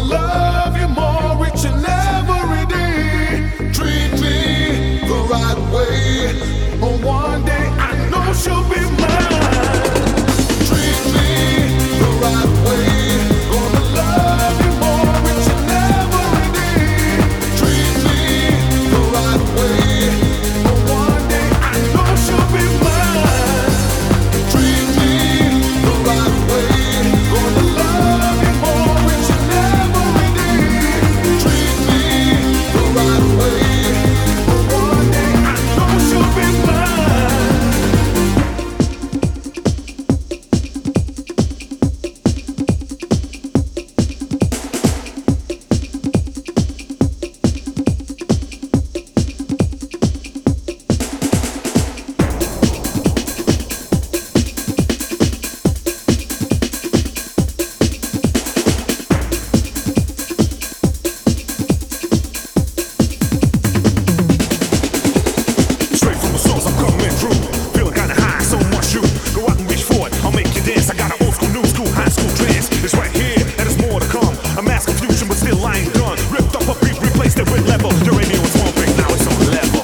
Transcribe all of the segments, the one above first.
love you more each and every day. Treat me the right way, or one day I know she'll be mine. Treat me the right way, gonna love you more each and every day. Treat me the right way, or one day I know she'll be mine. Treat me the right way, gonna love you more each and every day. Treat me the right way, or one day I know she'll be mine. Straight from the source, I'm coming through. Feeling kinda high, so much you. Go out and reach for it, I'll make you dance. I got an old school, new school, high school trance. It's right here, and there's more to come. A mass confusion, but still I ain't done. Ripped up a beat, replaced it with level. Your radio was one break, now it's on level.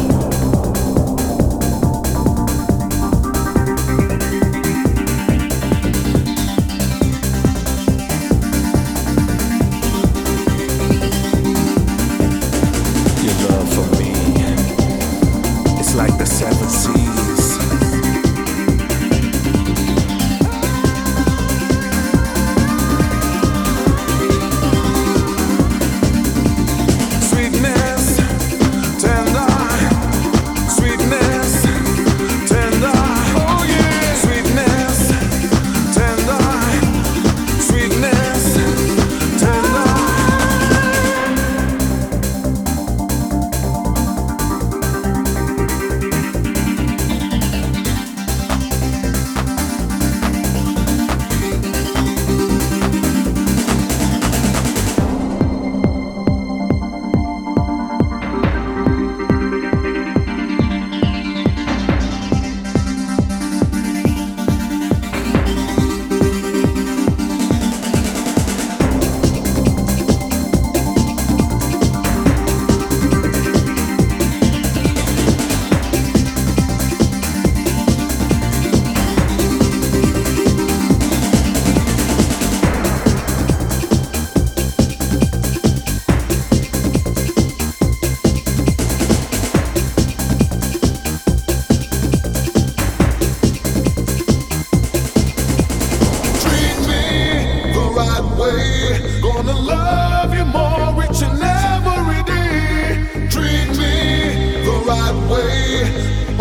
Your love for me, it's like the seven seas. Sweetness, tender, sweetness, tender. Oh yeah. Sweetness, tender, sweetness, tender. Treat me the right way, gonna love you more each and every day. Treat me the right way,